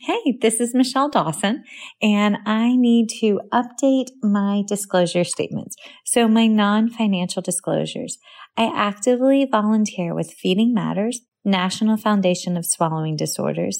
Hey, this is Michelle Dawson, and I need to update my disclosure statements. So my non-financial disclosures. I actively volunteer with Feeding Matters, National Foundation of Swallowing Disorders,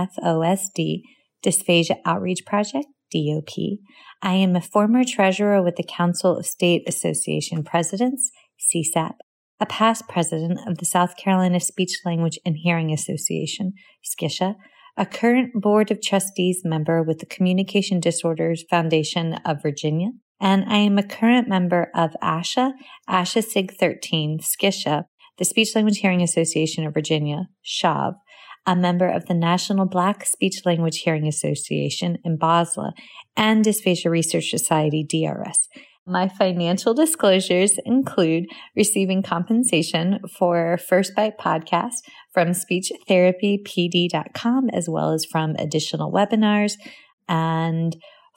NFOSD, Dysphagia Outreach Project, DOP. I am a former treasurer with the Council of State Association Presidents, CSAP, a past president of the South Carolina Speech, Language, and Hearing Association, SCISHA, a current Board of Trustees member with the Communication Disorders Foundation of Virginia, and I am a current member of ASHA SIG 13, SCISHA, the Speech Language Hearing Association of Virginia, SHAV, a member of the National Black Speech Language Hearing Association in BOSLA, and Dysphagia Research Society, DRS. My financial disclosures include receiving compensation for First Bite podcast from speechtherapypd.com, as well as from additional webinars and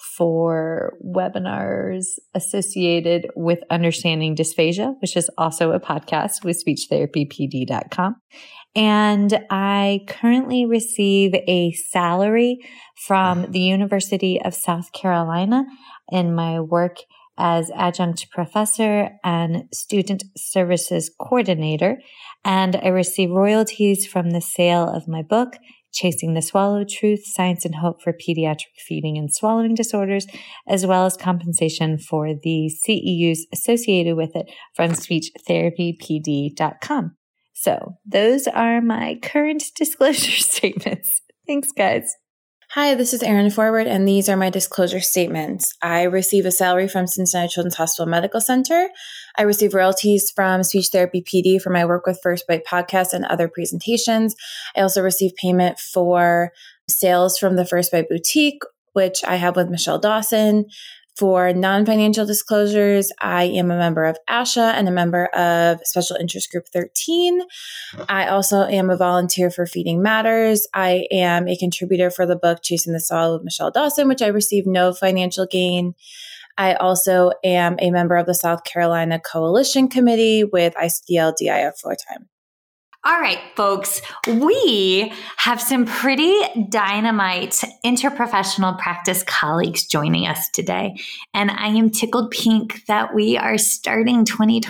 for webinars associated with Understanding Dysphagia, which is also a podcast with speechtherapypd.com. And I currently receive a salary from the University of South Carolina in my work as adjunct professor and student services coordinator, and I receive royalties from the sale of my book, Chasing the Swallow: Truth, Science, and Hope for Pediatric Feeding and Swallowing Disorders, as well as compensation for the CEUs associated with it from speechtherapypd.com. So those are my current disclosure statements. Thanks, guys. Hi, this is Erin Forward, and these are my disclosure statements. I receive a salary from Cincinnati Children's Hospital Medical Center. I receive royalties from Speech Therapy PD for my work with First Bite podcast and other presentations. I also receive payment for sales from the First Bite Boutique, which I have with Michelle Dawson. For non-financial disclosures, I am a member of ASHA and a member of Special Interest Group 13. I also am a volunteer for Feeding Matters. I am a contributor for the book Chasing the Swallow with Michelle Dawson, which I received no financial gain. I also am a member of the South Carolina Coalition Committee with ICDL-DIF full-time. All right, folks, we have some pretty dynamite interprofessional practice colleagues joining us today. And I am tickled pink that we are starting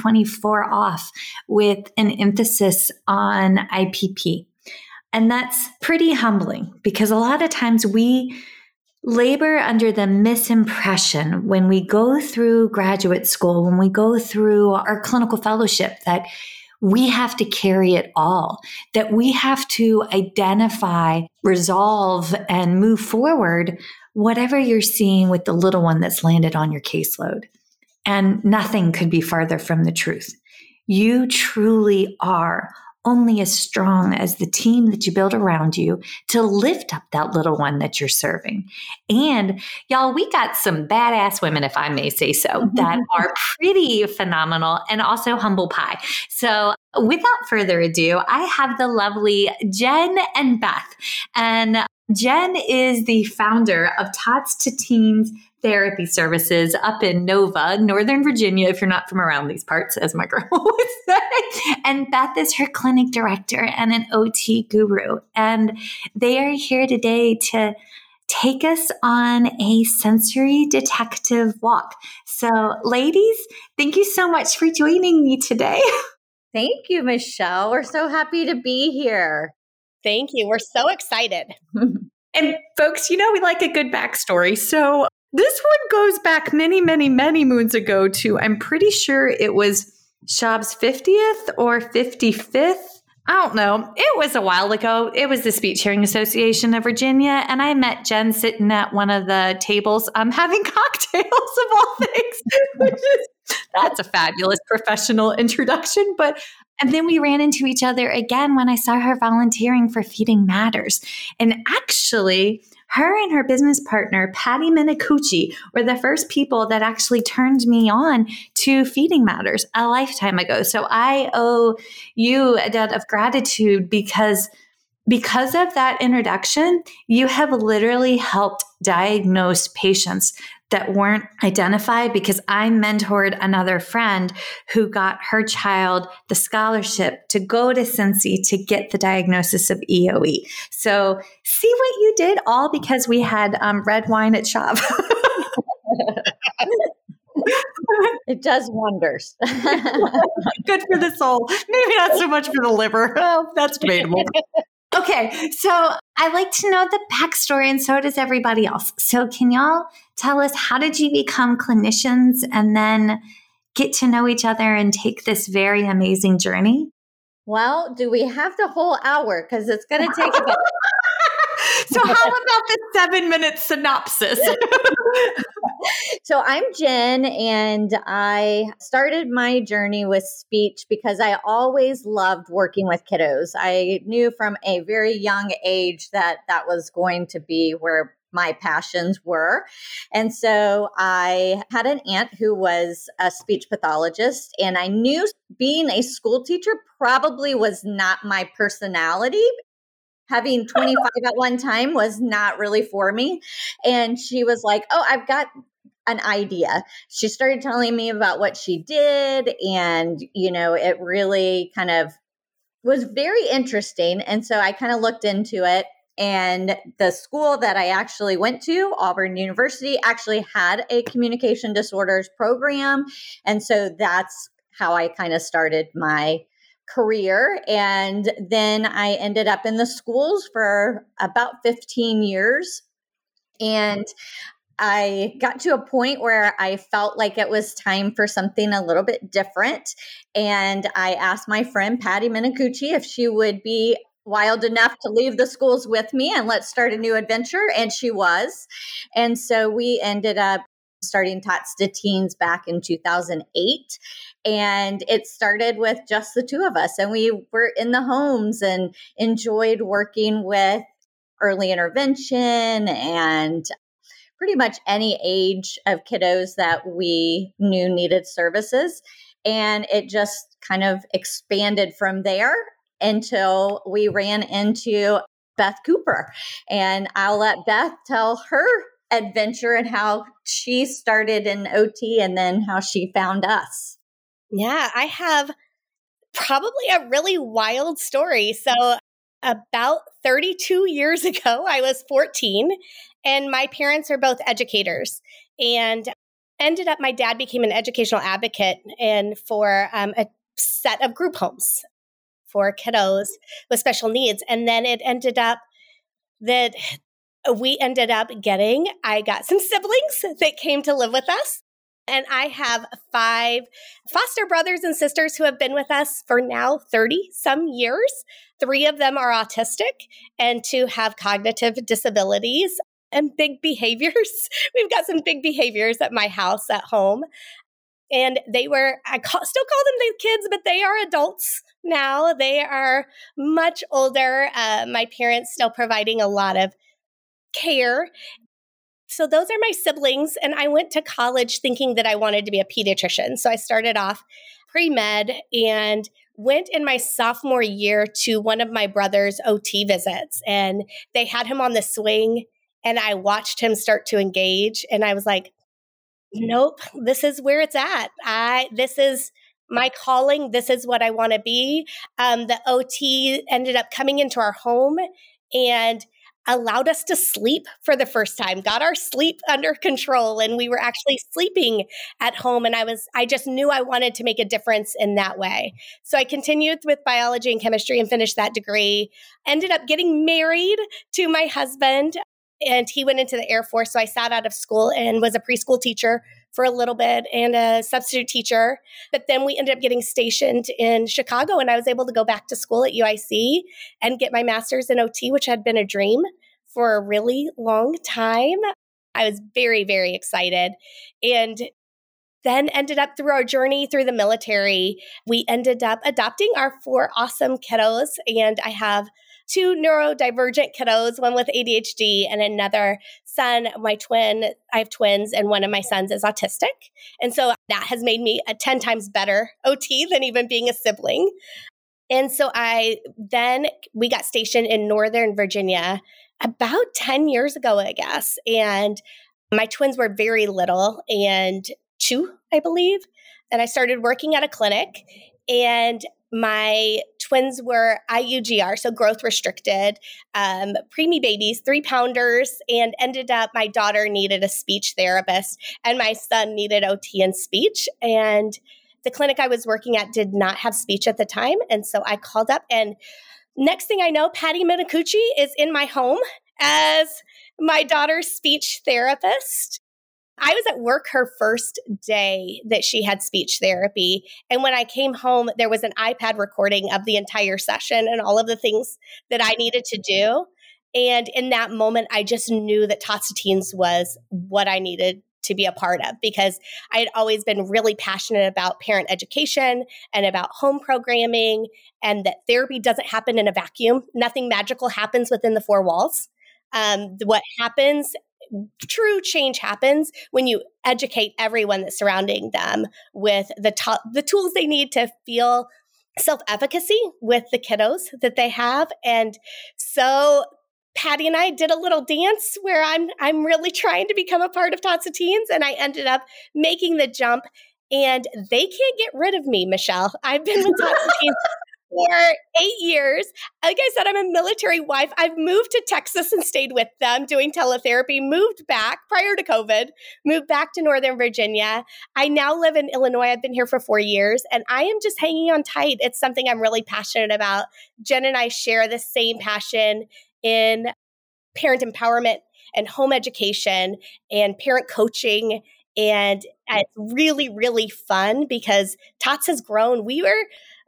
2024 off with an emphasis on IPP. And that's pretty humbling because a lot of times we labor under the misimpression when we go through graduate school, when we go through our clinical fellowship, that we have to carry it all, that we have to identify, resolve, and move forward whatever you're seeing with the little one that's landed on your caseload. And nothing could be farther from the truth. You truly are only as strong as the team that you build around you to lift up that little one that you're serving. And y'all, we got some badass women, if I may say so, that are pretty phenomenal and also humble pie. So without further ado, I have the lovely Jen and Beth. And Jen is the founder of Tots to Teens Therapy Services up in Nova, Northern Virginia, if you're not from around these parts, as my girl would say. And Beth is her clinic director and an OT guru. And they are here today to take us on a sensory detective walk. So, ladies, thank you so much for joining me today. Thank you, Michelle. We're so happy to be here. Thank you. We're so excited. And folks, you know, we like a good backstory. So this one goes back many, many, many moons ago to, I'm pretty sure it was Shab's 50th or 55th. I don't know. It was a while ago. It was the Speech Hearing Association of Virginia. And I met Jen sitting at one of the tables having cocktails of all things. That's a fabulous professional introduction. And then we ran into each other again when I saw her volunteering for Feeding Matters. And actually, her and her business partner, Patty Minicucci, were the first people that actually turned me on to Feeding Matters a lifetime ago. So I owe you a debt of gratitude because of that introduction, you have literally helped diagnose patients that weren't identified, because I mentored another friend who got her child the scholarship to go to Cincy to get the diagnosis of EOE. So see what you did, all because we had red wine at shop. It does wonders. Good for the soul. Maybe not so much for the liver. Well, that's debatable. Okay, so I like to know the backstory, and so does everybody else. So can y'all tell us, how did you become clinicians and then get to know each other and take this very amazing journey? Well, do we have the whole hour? Because it's going to take about... So how about the 7-minute synopsis? So I'm Jen, and I started my journey with speech because I always loved working with kiddos. I knew from a very young age that that was going to be where my passions were. And so I had an aunt who was a speech pathologist, and I knew being a school teacher probably was not my personality. Having 25 at one time was not really for me. And she was like, "Oh, I've got an idea." She started telling me about what she did. And, it really kind of was very interesting. And so I kind of looked into it. And the school that I actually went to, Auburn University, actually had a communication disorders program. And so that's how I kind of started my career. And then I ended up in the schools for about 15 years. And I got to a point where I felt like it was time for something a little bit different. And I asked my friend Patty Minicucci if she would be wild enough to leave the schools with me and let's start a new adventure. And she was. And so we ended up starting Tots to Teens back in 2008. And it started with just the two of us. And we were in the homes and enjoyed working with early intervention and pretty much any age of kiddos that we knew needed services. And it just kind of expanded from there until we ran into Beth Cooper. And I'll let Beth tell her adventure and how she started in OT and then how she found us. Yeah, I have probably a really wild story. So about 32 years ago, I was 14 and my parents are both educators, and ended up, my dad became an educational advocate and for a set of group homes for kiddos with special needs. And then it ended up that I got some siblings that came to live with us. And I have 5 foster brothers and sisters who have been with us for now 30 some years. 3 of them are autistic and 2 have cognitive disabilities and big behaviors. We've got some big behaviors at my house at home. And still call them the kids, but they are adults now. They are much older. My parents still providing a lot of care. So those are my siblings. And I went to college thinking that I wanted to be a pediatrician. So I started off pre-med and went in my sophomore year to one of my brother's OT visits. And they had him on the swing and I watched him start to engage. And I was like, nope, this is where it's at. This is my calling. This is what I want to be. The OT ended up coming into our home and allowed us to sleep for the first time, got our sleep under control. And we were actually sleeping at home. And I just knew I wanted to make a difference in that way. So I continued with biology and chemistry and finished that degree, ended up getting married to my husband, and he went into the Air Force. So I sat out of school and was a preschool teacher for a little bit and a substitute teacher. But then we ended up getting stationed in Chicago, and I was able to go back to school at UIC and get my master's in OT, which had been a dream for a really long time. I was very, very excited. And then ended up through our journey through the military, we ended up adopting our 4 awesome kiddos. And I have 2 neurodivergent kiddos, one with ADHD and another son, I have twins, and one of my sons is autistic. And so that has made me a 10 times better OT than even being a sibling. And so we got stationed in Northern Virginia about 10 years ago, I guess. And My twins were very little and 2, I believe. And I started working at a clinic, and my twins were IUGR, so growth restricted, preemie babies, 3-pounders, and ended up my daughter needed a speech therapist and my son needed OT and speech. And the clinic I was working at did not have speech at the time. And so I called up, and next thing I know, Patty Minicucci is in my home as my daughter's speech therapist. I was at work her first day that she had speech therapy. And when I came home, there was an iPad recording of the entire session and all of the things that I needed to do. And in that moment, I just knew that Tots to Teens was what I needed to be a part of, because I had always been really passionate about parent education and about home programming, and that therapy doesn't happen in a vacuum. Nothing magical happens within the 4 walls. What happens, true change happens when you educate everyone that's surrounding them with the tools they need to feel self-efficacy with the kiddos that they have. And so Patty and I did a little dance where I'm really trying to become a part of Tots to Teens, and I ended up making the jump. And they can't get rid of me, Michelle. I've been with Tots to Teens for 8 years. Like I said, I'm a military wife. I've moved to Texas and stayed with them doing teletherapy, moved back prior to COVID, moved back to Northern Virginia. I now live in Illinois. I've been here for 4 years, and I am just hanging on tight. It's something I'm really passionate about. Jen and I share the same passion in parent empowerment and home education and parent coaching. And it's really, really fun because Tots has grown. We were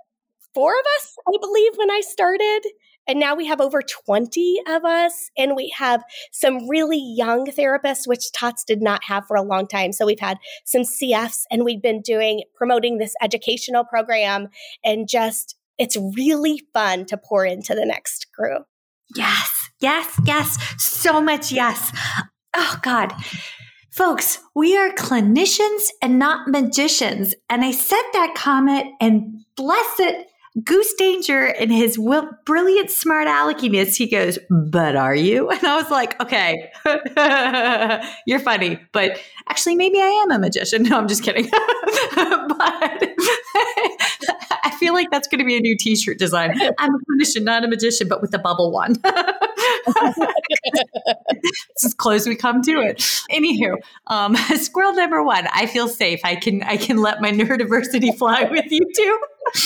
4 of us, I believe, when I started. And now we have over 20 of us. And we have some really young therapists, which Tots did not have for a long time. So we've had some CFs, and we've been promoting this educational program. And just, it's really fun to pour into the next group. Yes, yes, yes. So much yes. Oh, God. Folks, we are clinicians and not magicians. And I said that comment, and bless it, Goose Danger in his brilliant, smart aleckiness, he goes, "But are you?" And I was like, okay, you're funny, but actually maybe I am a magician. No, I'm just kidding. But I feel like that's going to be a new t-shirt design. I'm a clinician, not a magician, but with the bubble one. It's as close we come to it. Anywho, squirrel number 1, I feel safe. I can let my neurodiversity fly with you too.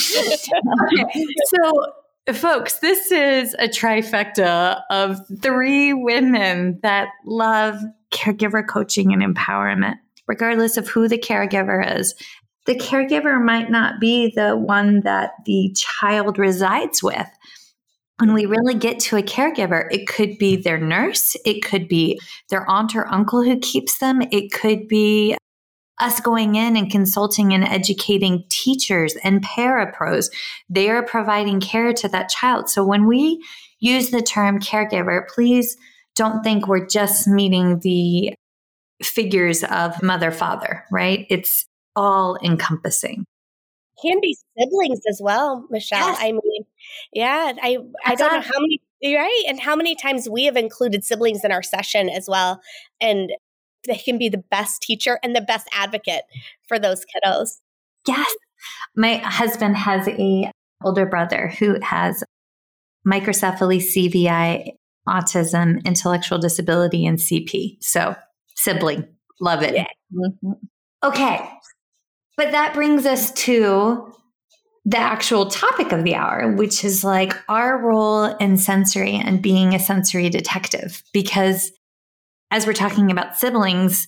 Okay, so folks, this is a trifecta of 3 women that love caregiver coaching and empowerment, regardless of who the caregiver is. The caregiver might not be the one that the child resides with. When we really get to a caregiver, it could be their nurse, it could be their aunt or uncle who keeps them, it could be us going in and consulting and educating teachers and parapros. They are providing care to that child. So when we use the term caregiver, please don't think we're just meeting the figures of mother, father, right? It's all encompassing. Can be siblings as well, Michelle. Yes. I mean, yeah, I don't know how many, right? And how many times we have included siblings in our session as well. And they can be the best teacher and the best advocate for those kiddos. Yes. My husband has a older brother who has microcephaly, CVI, autism, intellectual disability, and CP. So sibling, love it. Yeah. Mm-hmm. Okay. But that brings us to the actual topic of the hour, which is like our role in sensory and being a sensory detective. Because as we're talking about siblings,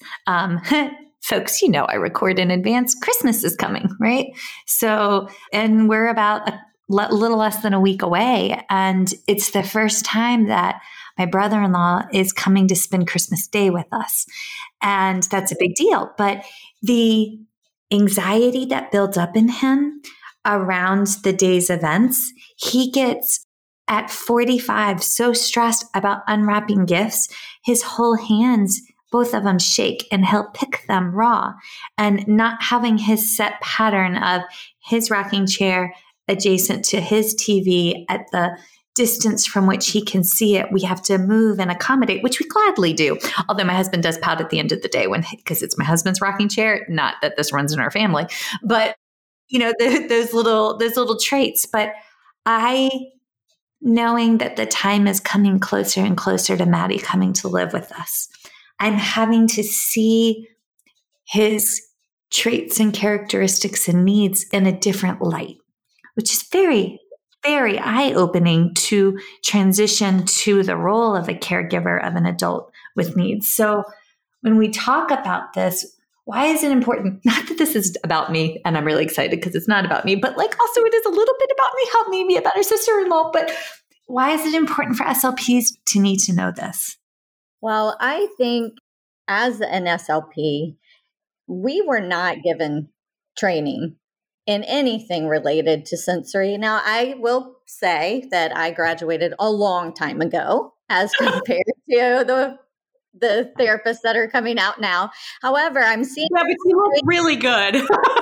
folks, I record in advance. Christmas is coming, right? So, and we're about a little less than a week away. And it's the first time that my brother-in-law is coming to spend Christmas Day with us. And that's a big deal. But the anxiety that builds up in him around the day's events, he gets at 45 so stressed about unwrapping gifts, his whole hands, both of them shake, and he'll pick them raw. And not having his set pattern of his rocking chair adjacent to his TV at the distance from which he can see it, we have to move and accommodate, which we gladly do. Although my husband does pout at the end of the day because it's my husband's rocking chair. Not that this runs in our family, but those little traits. But knowing that the time is coming closer and closer to Maddie coming to live with us, I'm having to see his traits and characteristics and needs in a different light, which is very, very eye-opening to transition to the role of a caregiver of an adult with needs. So when we talk about this, why is it important? Not that this is about me, and I'm really excited because it's not about me, but also it is a little bit about me, help me be a better sister-in-law. But why is it important for SLPs to need to know this? Well, I think as an SLP, we were not given training in anything related to sensory. Now, I will say that I graduated a long time ago as compared to the therapists that are coming out now. However, I'm seeing— Yeah, but you look really good.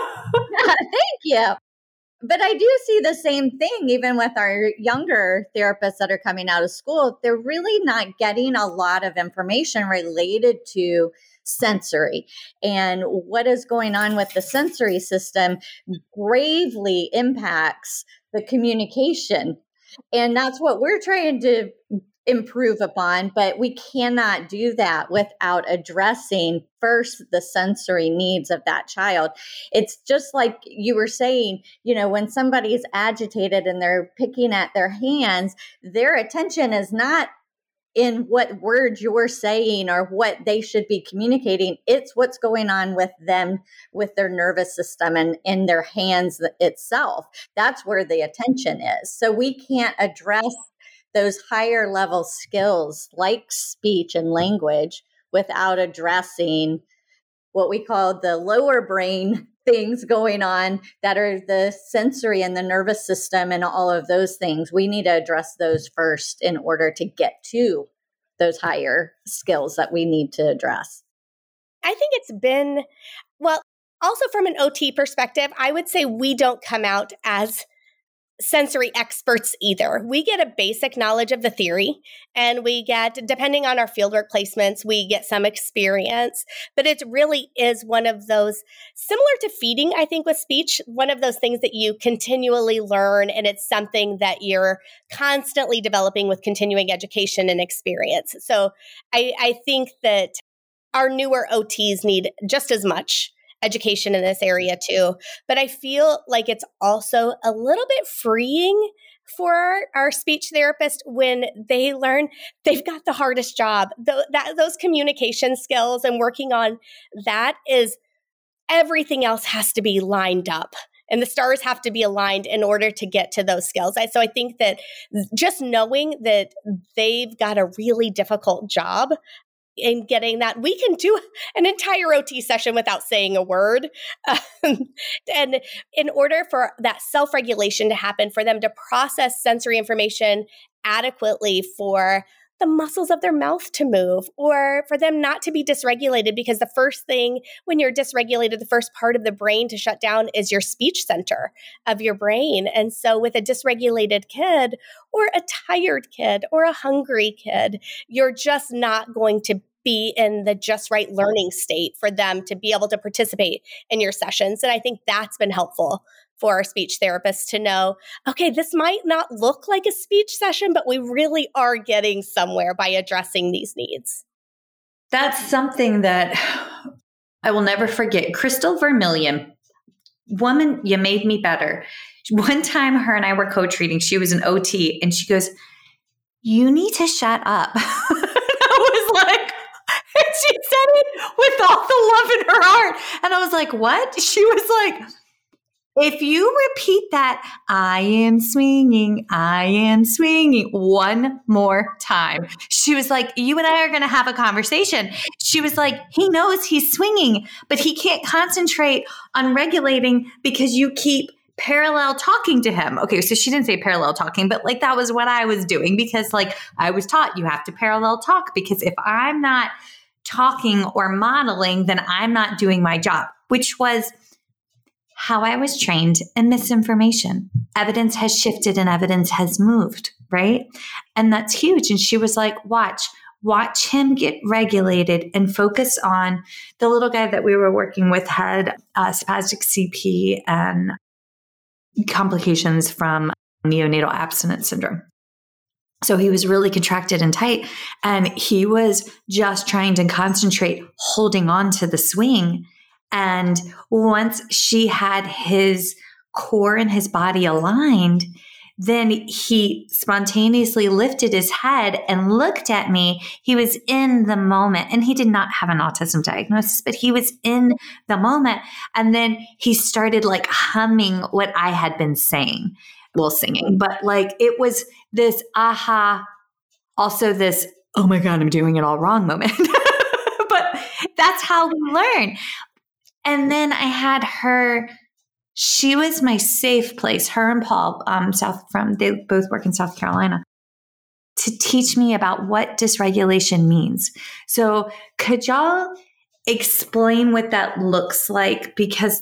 Thank you. But I do see the same thing even with our younger therapists that are coming out of school. They're really not getting a lot of information related to sensory. And what is going on with the sensory system gravely impacts the communication. And that's what we're trying to improve upon, but we cannot do that without addressing first the sensory needs of that child. It's just like you were saying, when somebody's agitated and they're picking at their hands, their attention is not in what words you're saying or what they should be communicating. It's what's going on with them, with their nervous system and in their hands itself. That's where the attention is. So we can't address those higher level skills like speech and language without addressing what we call the lower brain things going on that are the sensory and the nervous system and all of those things. We need to address those first in order to get to those higher skills that we need to address. I think it's been, also from an OT perspective, I would say we don't come out as sensory experts either. We get a basic knowledge of the theory, and we get, depending on our fieldwork placements, we get some experience, but it really is one of those, similar to feeding, I think, with speech, one of those things that you continually learn, and it's something that you're constantly developing with continuing education and experience. So I think that our newer OTs need just as much education in this area too. But I feel like it's also a little bit freeing for our speech therapist when they learn they've got the hardest job. Those communication skills and working on that is everything else has to be lined up. And the stars have to be aligned in order to get to those skills. So I think that just knowing that they've got a really difficult job in getting that, we can do an entire OT session without saying a word. And in order for that self-regulation to happen, for them to process sensory information adequately, for the muscles of their mouth to move, or for them not to be dysregulated, because the first thing when you're dysregulated, the first part of the brain to shut down is your speech center of your brain. And so with a dysregulated kid or a tired kid or a hungry kid, you're just not going to be in the just right learning state for them to be able to participate in your sessions. And I think that's been helpful for our speech therapists to know, okay, this might not look like a speech session, but we really are getting somewhere by addressing these needs. That's something that I will never forget. Crystal Vermillion, woman, you made me better. One time her and I were co-treating, she was an OT, and she goes, "You need to shut up." I was like, and she said it with all the love in her heart. And I was like, what? She was like, if you repeat that, I am swinging, one more time. She was like, you and I are going to have a conversation. She was like, he knows he's swinging, but he can't concentrate on regulating because you keep parallel talking to him. Okay, so she didn't say parallel talking, but like that was what I was doing, because like I was taught you have to parallel talk, because if I'm not talking or modeling, then I'm not doing my job, which was how I was trained and misinformation. Evidence has shifted and evidence has moved, right? And that's huge. And she was like, watch him get regulated and focus on the little guy that we were working with had spastic CP and complications from neonatal abstinence syndrome. So he was really contracted and tight, and he was just trying to concentrate, holding on to the swing. And once she had his core and his body aligned, then he spontaneously lifted his head and looked at me. He was in the moment, and he did not have an autism diagnosis, but he was in the moment. And then he started like humming what I had been saying. Well, singing, but like it was this aha, also this, oh my God, I'm doing it all wrong moment. But that's how we learn. And then I had her, she was my safe place, her and Paul, they both work in South Carolina, to teach me about what dysregulation means. So could y'all explain what that looks like? Because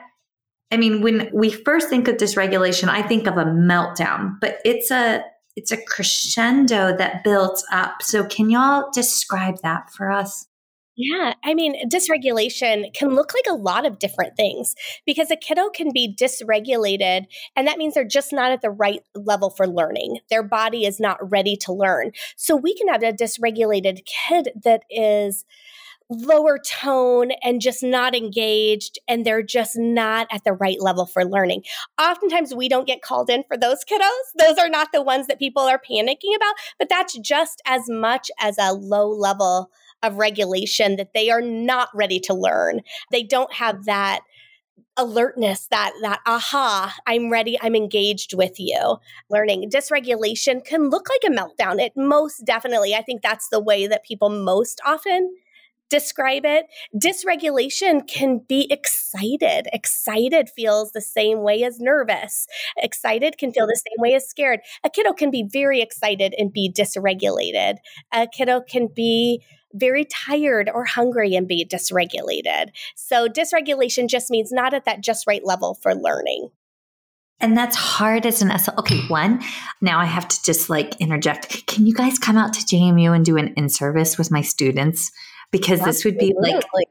when we first think of dysregulation, I think of a meltdown, but it's a crescendo that builds up. So can y'all describe that for us? Yeah, dysregulation can look like a lot of different things because a kiddo can be dysregulated, and that means they're just not at the right level for learning. Their body is not ready to learn. So we can have a dysregulated kid that is lower tone and just not engaged, and they're just not at the right level for learning. Oftentimes we don't get called in for those kiddos. Those are not the ones that people are panicking about, but that's just as much as a low level of regulation that they are not ready to learn. They don't have that alertness, that aha, I'm ready, I'm engaged with you. Learning. Dysregulation can look like a meltdown. It most definitely, I think that's the way that people most often describe it. Dysregulation can be excited. Excited feels the same way as nervous. Excited can feel the same way as scared. A kiddo can be very excited and be dysregulated. A kiddo can be very tired or hungry and be dysregulated. So dysregulation just means not at that just right level for learning. And that's hard as an SL. Okay, now I have to just interject. Can you guys come out to JMU and do an in-service with my students? Because this would be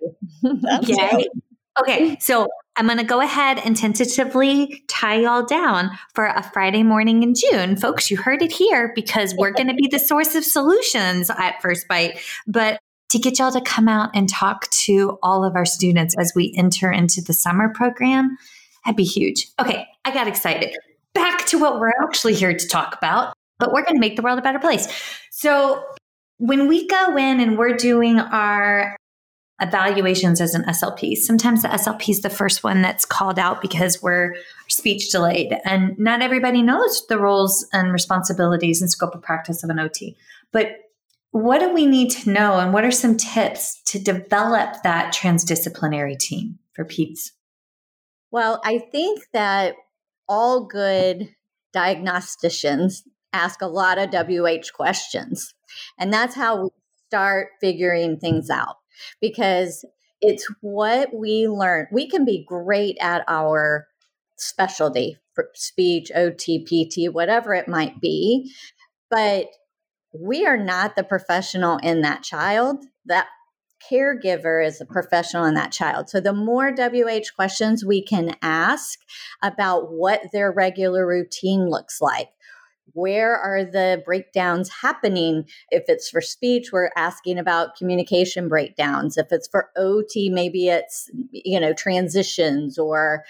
yay. Okay, so I'm going to go ahead and tentatively tie y'all down for a Friday morning in June. Folks, you heard it here because we're going to be the source of solutions at First Bite. But to get y'all to come out and talk to all of our students as we enter into the summer program, that'd be huge. Okay, I got excited. Back to what we're actually here to talk about, but we're going to make the world a better place. So when we go in and we're doing our evaluations as an SLP, sometimes the SLP is the first one that's called out because we're speech delayed. And not everybody knows the roles and responsibilities and scope of practice of an OT. But what do we need to know, and what are some tips to develop that transdisciplinary team for PEDS? Well, I think that all good diagnosticians ask a lot of WH questions. And that's how we start figuring things out, because it's what we learn. We can be great at our specialty for speech, OT, PT, whatever it might be, but we are not the professional in that child. That caregiver is a professional in that child. So the more WH questions we can ask about what their regular routine looks like, where are the breakdowns happening? If it's for speech, we're asking about communication breakdowns. If it's for OT, maybe it's, transitions, or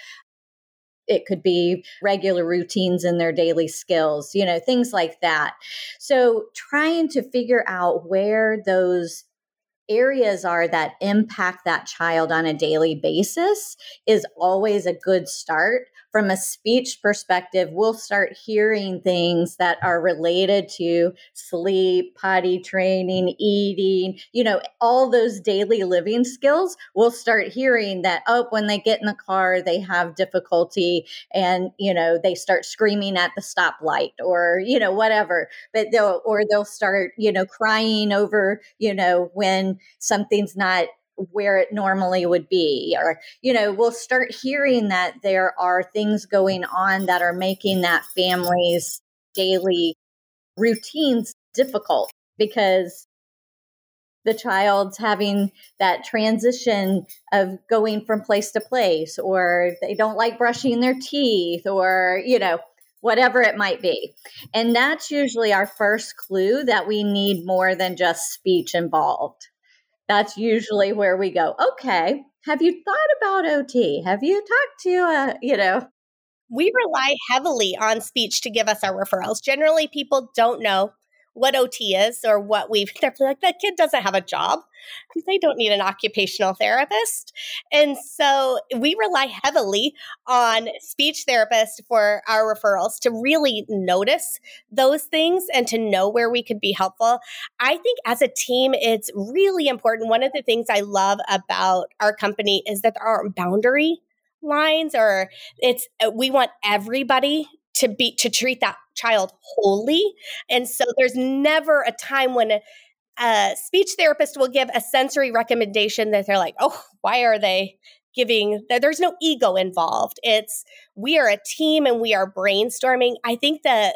it could be regular routines in their daily skills, things like that. So trying to figure out where those areas are that impact that child on a daily basis is always a good start. From a speech perspective, we'll start hearing things that are related to sleep, potty training, eating, all those daily living skills. We'll start hearing that, when they get in the car, they have difficulty and, they start screaming at the stoplight or, whatever, but they'll start, crying over, when something's not where it normally would be. Or, we'll start hearing that there are things going on that are making that family's daily routines difficult because the child's having that transition of going from place to place, or they don't like brushing their teeth, or, whatever it might be. And that's usually our first clue that we need more than just speech involved. That's usually where we go, okay, have you thought about OT? Have you talked to, We rely heavily on speech to give us our referrals. Generally, people don't know what OT is or they're like, that kid doesn't have a job. They don't need an occupational therapist. And so we rely heavily on speech therapists for our referrals to really notice those things and to know where we could be helpful. I think as a team, it's really important. One of the things I love about our company is that there aren't boundary lines, or we want everybody to treat that child wholly. And so there's never a time when a speech therapist will give a sensory recommendation that they're like, oh, why are they giving? There's no ego involved. We are a team and we are brainstorming. I think the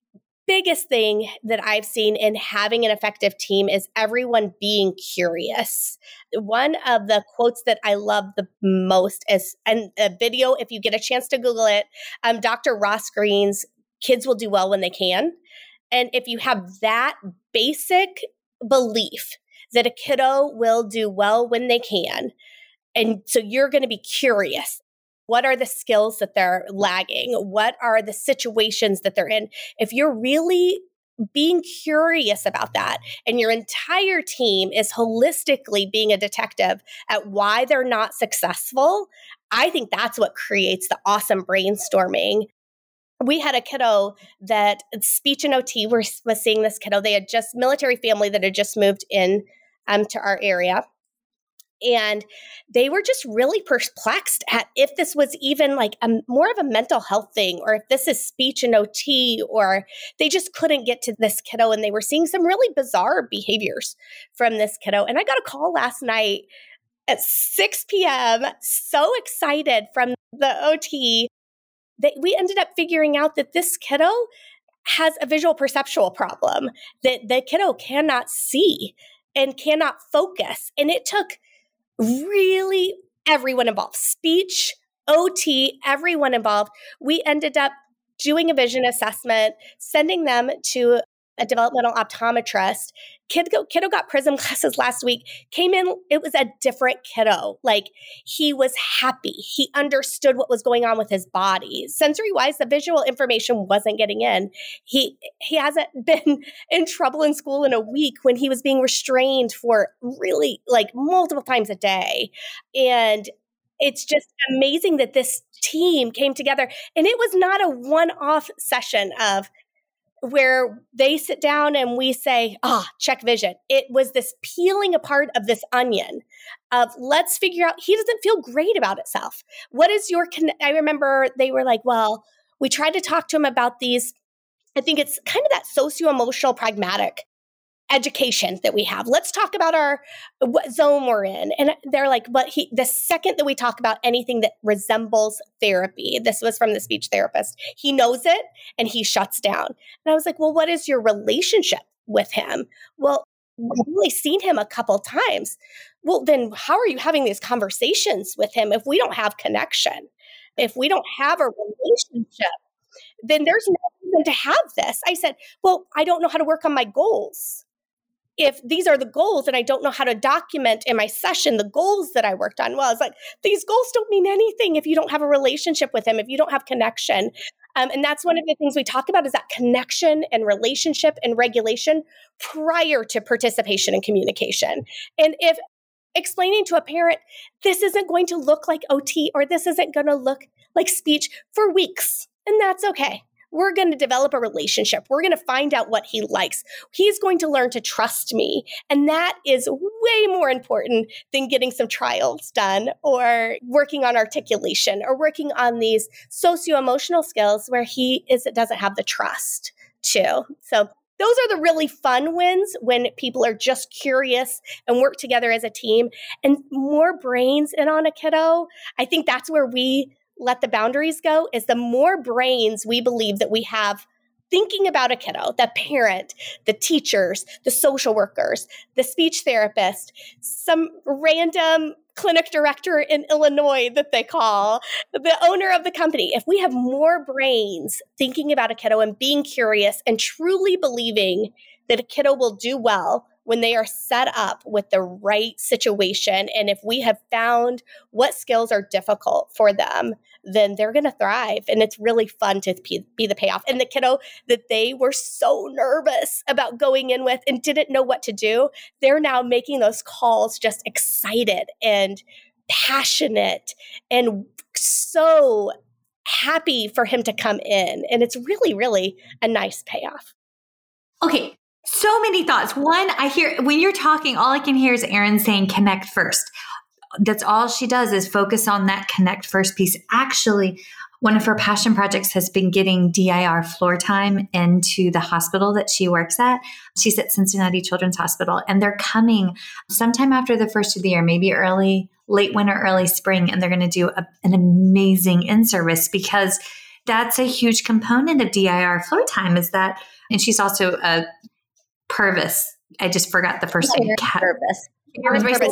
biggest thing that I've seen in having an effective team is everyone being curious. One of the quotes that I love the most is, and a video, if you get a chance to Google it, Dr. Ross Greene's Kids Will Do Well When They Can. And if you have that basic belief that a kiddo will do well when they can, and so you're going to be curious. What are the skills that they're lagging? What are the situations that they're in? If you're really being curious about that, and your entire team is holistically being a detective at why they're not successful, I think that's what creates the awesome brainstorming. We had a kiddo that speech and OT was seeing this kiddo. They had just military family that had just moved in to our area. And they were just really perplexed at if this was even like more of a mental health thing, or if this is speech and OT, or they just couldn't get to this kiddo. And they were seeing some really bizarre behaviors from this kiddo. And I got a call last night at 6 p.m., so excited from the OT that we ended up figuring out that this kiddo has a visual perceptual problem, that the kiddo cannot see and cannot focus. And it took really everyone involved, speech, OT, everyone involved. We ended up doing a vision assessment, sending them to a developmental optometrist. Kiddo got Prism glasses last week, came in, it was a different kiddo. Like, he was happy. He understood what was going on with his body. Sensory-wise, the visual information wasn't getting in. He hasn't been in trouble in school in a week when he was being restrained for really like multiple times a day. And it's just amazing that this team came together. And it was not a one-off session of where they sit down and we say, check vision. It was this peeling apart of this onion of let's figure out, he doesn't feel great about itself. What is your, I remember they were like, well, we tried to talk to him about these. I think it's kind of that socio-emotional pragmatic education that we have. Let's talk about what zone we're in. And they're like, but the second that we talk about anything that resembles therapy, this was from the speech therapist, he knows it and he shuts down. And I was like, well, what is your relationship with him? Well, I've only seen him a couple times. Well, then how are you having these conversations with him if we don't have connection? If we don't have a relationship, then there's no reason to have this. I said, well, I don't know how to work on my goals. If these are the goals and I don't know how to document in my session the goals that I worked on, well, it's like, these goals don't mean anything if you don't have a relationship with him, if you don't have connection. And that's one of the things we talk about is that connection and relationship and regulation prior to participation and communication. And if explaining to a parent, this isn't going to look like OT or this isn't going to look like speech for weeks, and that's okay. We're going to develop a relationship. We're going to find out what he likes. He's going to learn to trust me. And that is way more important than getting some trials done or working on articulation or working on these socio-emotional skills where he doesn't have the trust to. So those are the really fun wins when people are just curious and work together as a team. And more brains in on a kiddo, I think that's where we let the boundaries go, is the more brains we believe that we have thinking about a kiddo, the parent, the teachers, the social workers, the speech therapist, some random clinic director in Illinois that they call, the owner of the company. If we have more brains thinking about a kiddo and being curious and truly believing that a kiddo will do well when they are set up with the right situation, and if we have found what skills are difficult for them, then they're going to thrive. And it's really fun to be the payoff. And the kiddo that they were so nervous about going in with and didn't know what to do, they're now making those calls just excited and passionate and so happy for him to come in. And it's really, really a nice payoff. Okay. So many thoughts. One, I hear when you're talking, all I can hear is Erin saying connect first. That's all she does is focus on that connect first piece. Actually, one of her passion projects has been getting DIR floor time into the hospital that she works at. She's at Cincinnati Children's Hospital, and they're coming sometime after the first of the year, maybe late winter, early spring, and they're going to do an amazing in-service, because that's a huge component of DIR floor time is that, and she's also a Purvis. I just forgot the first name. Purvis.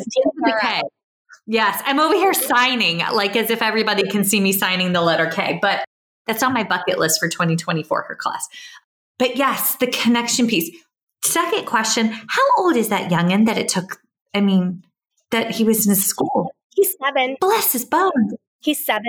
Yes, I'm over here signing, like as if everybody can see me signing the letter K, but that's on my bucket list for 2024, her class. But yes, the connection piece. Second question, how old is that youngin' that it took, that he was in school? He's 7. Bless his bones. He's 7.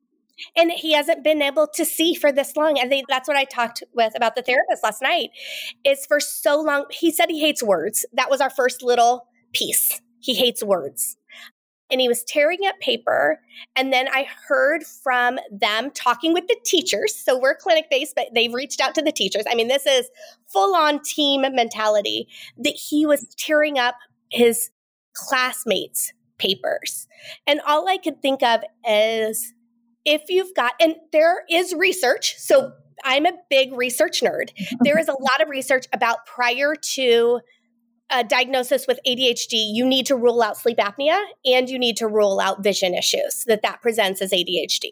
And he hasn't been able to see for this long. I think that's what I talked about the therapist last night, is for so long. He said he hates words. That was our first little piece. He hates words. And he was tearing up paper. And then I heard from them talking with the teachers. So we're clinic-based, but they've reached out to the teachers. This is full-on team mentality, that he was tearing up his classmates' papers. And all I could think of is, if you've got, and there is research, so I'm a big research nerd. There is a lot of research about prior to a diagnosis with ADHD, you need to rule out sleep apnea and you need to rule out vision issues that presents as ADHD.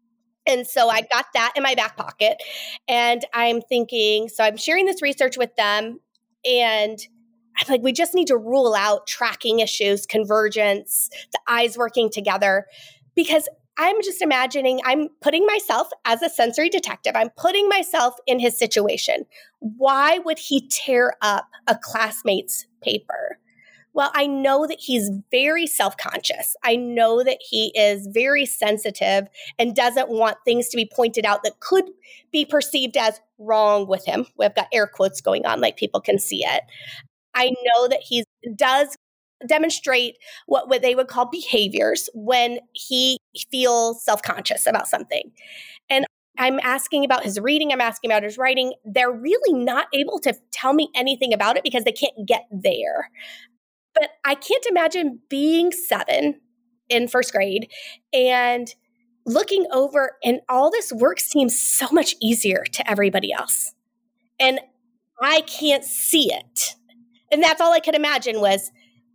And so I got that in my back pocket, and I'm thinking, so I'm sharing this research with them, and I'm like, we just need to rule out tracking issues, convergence, the eyes working together, because I'm just imagining, I'm putting myself as a sensory detective, I'm putting myself in his situation. Why would he tear up a classmate's paper? Well, I know that he's very self-conscious. I know that he is very sensitive and doesn't want things to be pointed out that could be perceived as wrong with him. We've got air quotes going on, like people can see it. I know that he does demonstrate what they would call behaviors when he feels self-conscious about something. And I'm asking about his reading. I'm asking about his writing. They're really not able to tell me anything about it because they can't get there. But I can't imagine being 7 in first grade and looking over, and all this work seems so much easier to everybody else. And I can't see it. And that's all I could imagine was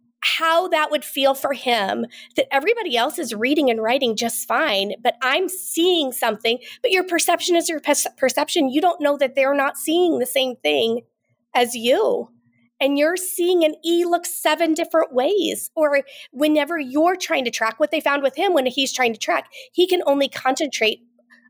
how that would feel for him, that everybody else is reading and writing just fine, but I'm seeing something, but your perception is your perception. You don't know that they're not seeing the same thing as you. And you're seeing an E look 7 different ways. Or whenever you're trying to track what they found with him, when he's trying to track, he can only concentrate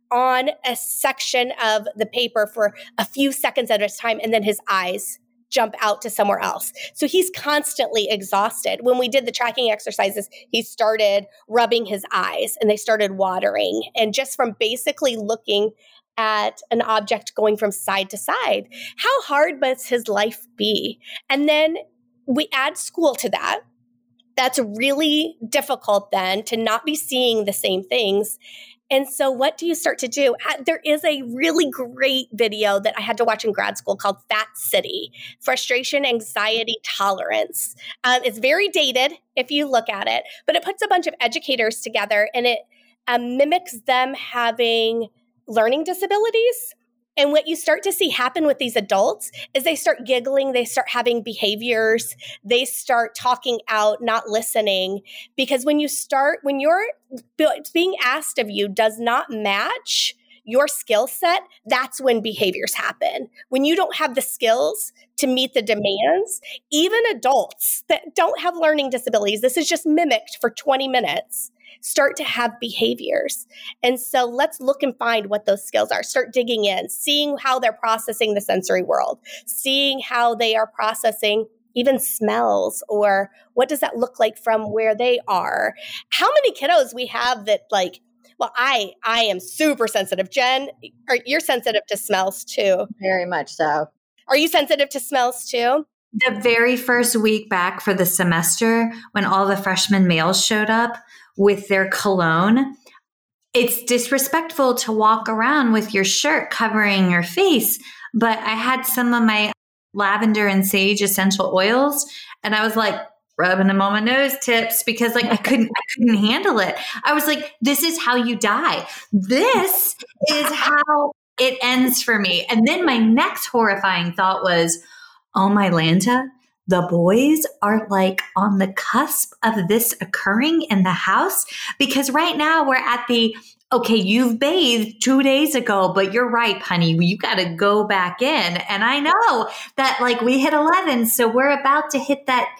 on a section of the paper for a few seconds at a time, and then his eyes jump out to somewhere else. So he's constantly exhausted. When we did the tracking exercises, he started rubbing his eyes and they started watering. And just from basically looking at an object going from side to side, how hard must his life be? And then we add school to that. That's really difficult then to not be seeing the same things. And so what do you start to do? There is a really great video that I had to watch in grad school called Fat City, Frustration, Anxiety, Tolerance. It's very dated if you look at it, but it puts a bunch of educators together, and it mimics them having learning disabilities And what you start to see happen with these adults is they start giggling, they start having behaviors, they start talking out, not listening. Because when you're being asked of you does not match your skill set, that's when behaviors happen. When you don't have the skills to meet the demands, even adults that don't have learning disabilities, this is just mimicked for 20 minutes, start to have behaviors. And so let's look and find what those skills are. Start digging in, seeing how they're processing the sensory world, seeing how they are processing even smells, or what does that look like from where they are. How many kiddos we have that well, I am super sensitive. Jen, you're sensitive to smells too. Very much so. Are you sensitive to smells too? The very first week back for the semester, when all the freshman males showed up with their cologne, it's disrespectful to walk around with your shirt covering your face. But I had some of my lavender and sage essential oils, and I was like, rubbing them on my nose tips because I couldn't handle it. I was like, this is how you die. This is how it ends for me. And then my next horrifying thought was, oh my Lanta, the boys are on the cusp of this occurring in the house, because right now we're at okay, you've bathed 2 days ago, but you're right, honey, you got to go back in. And I know that we hit 11, so we're about to hit that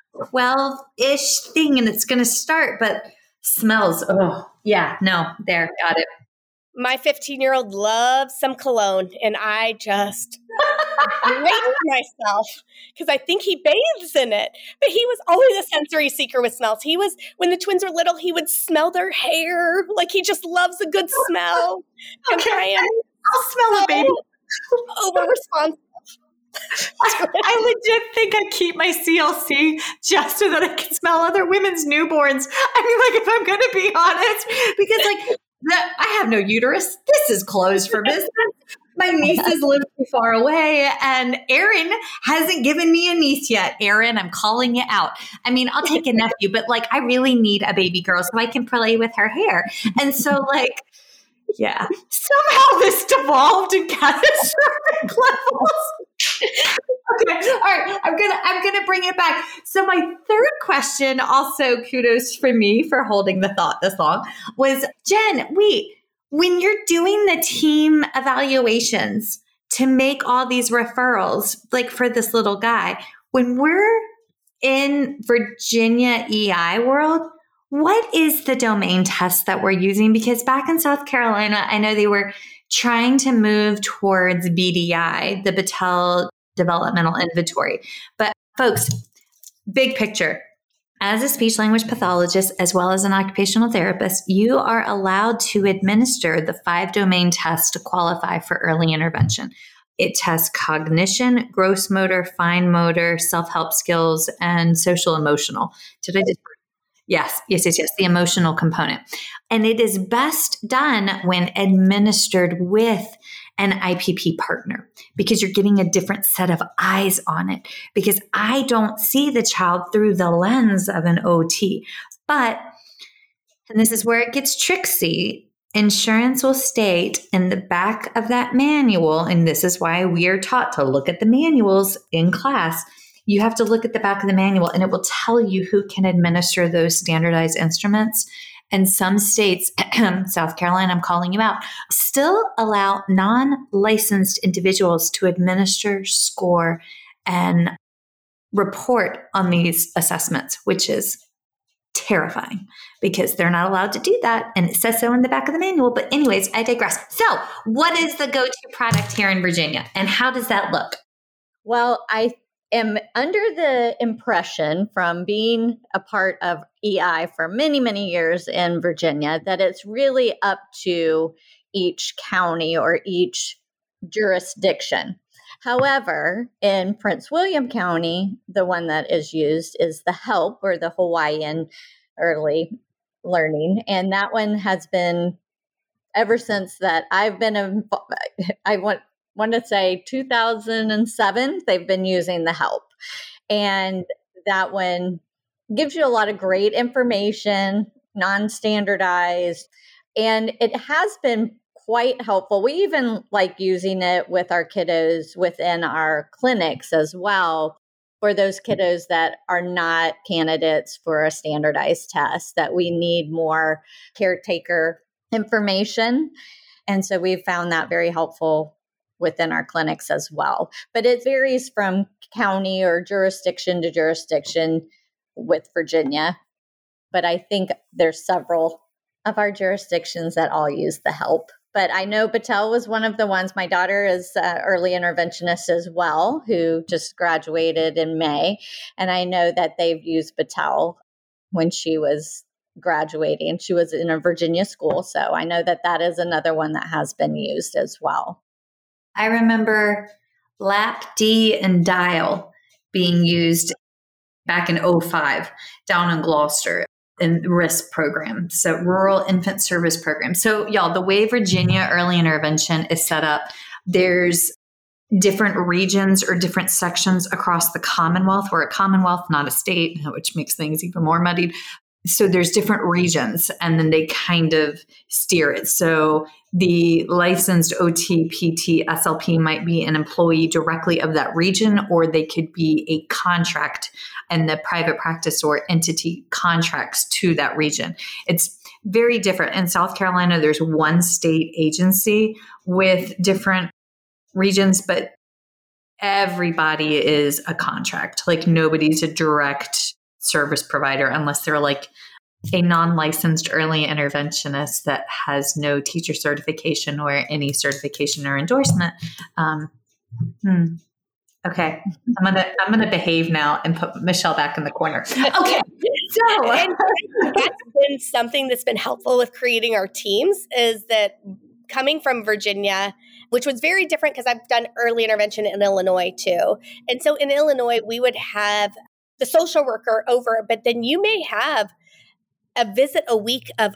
12-ish thing and it's going to start, but smells. Oh, yeah, no, there, got it. My 15-year-old loves some cologne, and I just hate myself because I think he bathes in it. But he was always a sensory seeker with smells. When the twins were little, he would smell their hair. He just loves a good smell. Okay, and I'll smell a baby. Over responsive. I legit think I keep my CLC just so that I can smell other women's newborns. I mean, if I'm going to be honest, because I have no uterus. This is closed for business. My nieces live too far away, and Erin hasn't given me a niece yet. Erin, I'm calling you out. I mean, I'll take a nephew, but I really need a baby girl so I can play with her hair. And so yeah, somehow this devolved in catastrophic levels. Okay, all right. I'm gonna bring it back. So my third question, also kudos for me for holding the thought this long, was Jen. When you're doing the team evaluations to make all these referrals, for this little guy, when we're in Virginia EI world, what is the domain test that we're using? Because back in South Carolina, I know they were trying to move towards BDI, the Battelle Developmental Inventory. But folks, big picture, as a speech language pathologist, as well as an occupational therapist, you are allowed to administer the 5 domain tests to qualify for early intervention. It tests cognition, gross motor, fine motor, self-help skills, and social emotional. Did I just... Yes, the emotional component. And it is best done when administered with an IPP partner, because you're getting a different set of eyes on it, because I don't see the child through the lens of an OT. But, and this is where it gets tricksy, insurance will state in the back of that manual, and this is why we are taught to look at the manuals in class. You have to look at the back of the manual, and it will tell you who can administer those standardized instruments. And some states, South Carolina, I'm calling you out, still allow non-licensed individuals to administer, score, and report on these assessments, which is terrifying because they're not allowed to do that. And it says so in the back of the manual. But anyways, I digress. So what is the go-to product here in Virginia, and how does that look? Well, I am under the impression from being a part of EI for many, many years in Virginia that it's really up to each county or each jurisdiction. However, in Prince William County, the one that is used is the HELP, or the Hawaiian Early Learning. And that one has been, ever since that I've been, I want to say 2007, they've been using the HELP. And that one gives you a lot of great information, non-standardized, and it has been quite helpful. We even like using it with our kiddos within our clinics as well, for those kiddos that are not candidates for a standardized test, that we need more caretaker information. And so we've found that very helpful within our clinics as well. But it varies from county or jurisdiction to jurisdiction with Virginia. But I think there's several of our jurisdictions that all use the help. But I know Battelle was one of the ones. My daughter is an early interventionist as well, who just graduated in May. And I know that they've used Battelle when she was graduating. She was in a Virginia school. So I know that that is another one that has been used as well. I remember LAP-D and DIAL being used back in 2005 down in Gloucester in RISP program. So Rural Infant Service Program. So y'all, the way Virginia early intervention is set up, there's different regions or different sections across the Commonwealth. We're a Commonwealth, not a state, which makes things even more muddied. So there's different regions, and then they kind of steer it. So the licensed OT, PT, SLP might be an employee directly of that region, or they could be a contract, and the private practice or entity contracts to that region. It's very different. In South Carolina, there's one state agency with different regions, but everybody is a contract. Like nobody's a direct service provider unless they're like a non-licensed early interventionist that has no teacher certification or any certification or endorsement. Okay, I'm gonna behave now and put Michelle back in the corner. Okay, so and that's been something that's been helpful with creating our teams, is that coming from Virginia, which was very different because I've done early intervention in Illinois too. And so in Illinois, we would have the social worker over, but then you may have a visit a week of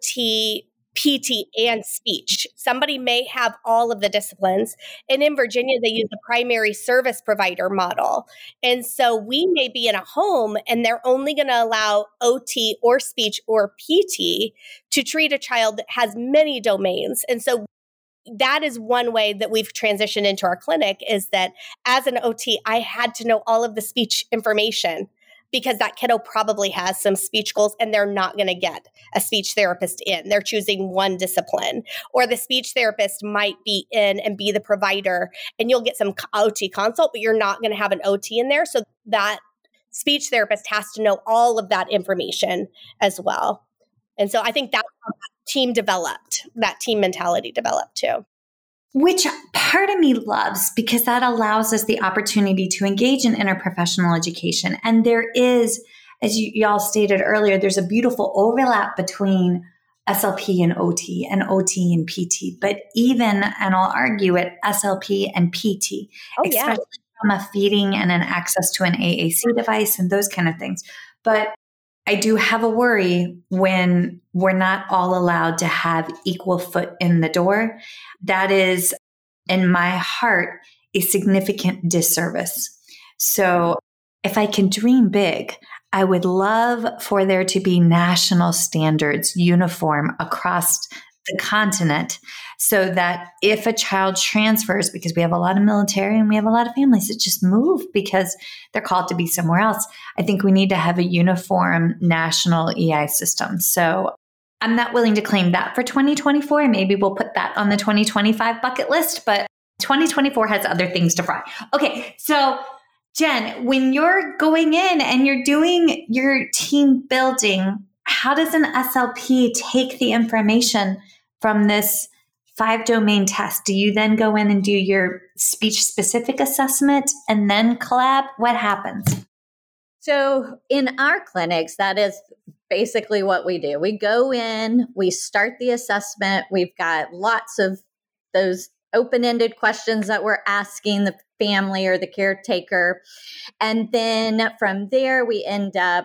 OT, PT, and speech. Somebody may have all of the disciplines. And in Virginia, they use the primary service provider model. And so we may be in a home and they're only going to allow OT or speech or PT to treat a child that has many domains. And so that is one way that we've transitioned into our clinic, is that as an OT, I had to know all of the speech information, because that kiddo probably has some speech goals and they're not going to get a speech therapist in. They're choosing one discipline, or the speech therapist might be in and be the provider, and you'll get some OT consult, but you're not going to have an OT in there. So that speech therapist has to know all of that information as well. And so I think that's how that team developed, that team mentality developed too. Which part of me loves, because that allows us the opportunity to engage in interprofessional education. And there is, as y'all stated earlier, there's a beautiful overlap between SLP and OT and PT. But even, and I'll argue it, SLP and PT, especially from a feeding and an access to an AAC device and those kind of things. But I do have a worry when we're not all allowed to have equal foot in the door. That is, in my heart, a significant disservice. So if I can dream big, I would love for there to be national standards uniform across the continent, so that if a child transfers, because we have a lot of military and we have a lot of families that just move because they're called to be somewhere else, I think we need to have a uniform national EI system. So I'm not willing to claim that for 2024. Maybe we'll put that on the 2025 bucket list, but 2024 has other things to fry. Okay, so Jen, when you're going in and you're doing your team building, how does an SLP take the information from this 5-domain test? Do you then go in and do your speech-specific assessment and then collab? What happens? So in our clinics, that is basically what we do. We go in, we start the assessment. We've got lots of those open-ended questions that we're asking the family or the caretaker. And then from there, we end up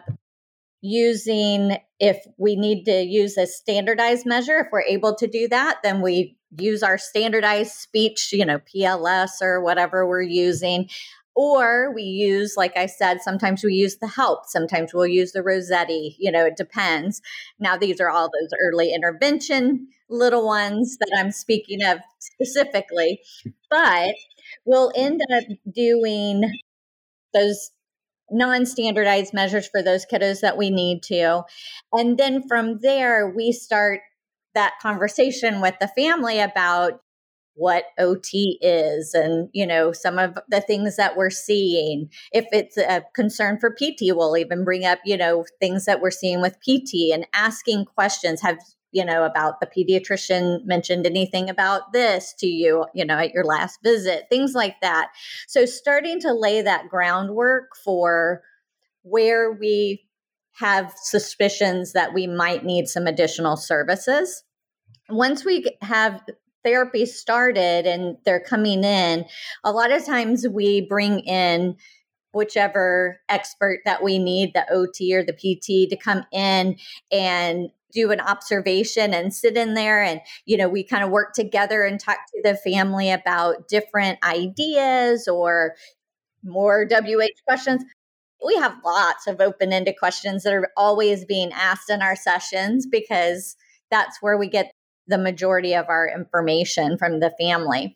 using, if we need to use a standardized measure, if we're able to do that, then we use our standardized speech, PLS or whatever we're using. Or we use, like I said, sometimes we use the HELP, sometimes we'll use the Rossetti, it depends. Now, these are all those early intervention little ones that I'm speaking of specifically, but we'll end up doing those non-standardized measures for those kiddos that we need to. And then from there, we start that conversation with the family about what OT is and, some of the things that we're seeing. If it's a concern for PT, we'll even bring up, things that we're seeing with PT and asking questions. Have, about the pediatrician mentioned anything about this to you, at your last visit, things like that. So starting to lay that groundwork for where we have suspicions that we might need some additional services. Once we have therapy started and they're coming in, a lot of times we bring in whichever expert that we need, the OT or the PT, to come in and do an observation and sit in there. And, we kind of work together and talk to the family about different ideas or more WH questions. We have lots of open-ended questions that are always being asked in our sessions because that's where we get the majority of our information from the family.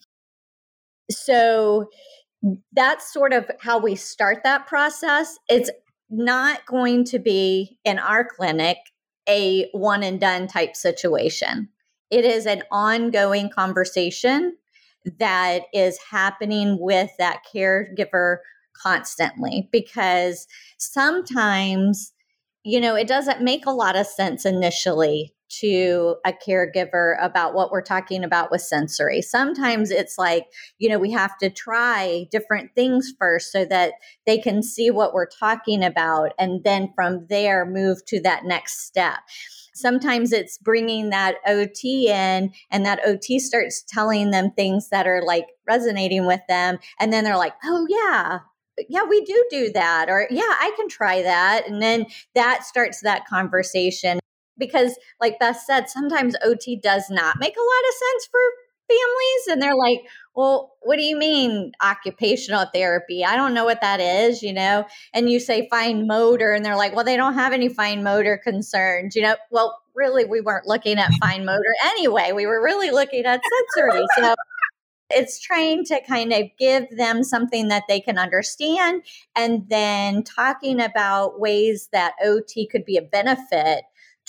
So that's sort of how we start that process. It's not going to be in our clinic a one and done type situation. It is an ongoing conversation that is happening with that caregiver constantly, because sometimes, it doesn't make a lot of sense initially to a caregiver about what we're talking about with sensory. Sometimes it's like, we have to try different things first so that they can see what we're talking about. And then from there, move to that next step. Sometimes it's bringing that OT in and that OT starts telling them things that are like resonating with them. And then they're like, oh yeah, we do that. Or yeah, I can try that. And then that starts that conversation. Because like Beth said, sometimes OT does not make a lot of sense for families. And they're like, well, what do you mean occupational therapy? I don't know what that is, and you say fine motor and they're like, well, they don't have any fine motor concerns, well, really, we weren't looking at fine motor anyway. We were really looking at sensory. So it's trying to kind of give them something that they can understand and then talking about ways that OT could be a benefit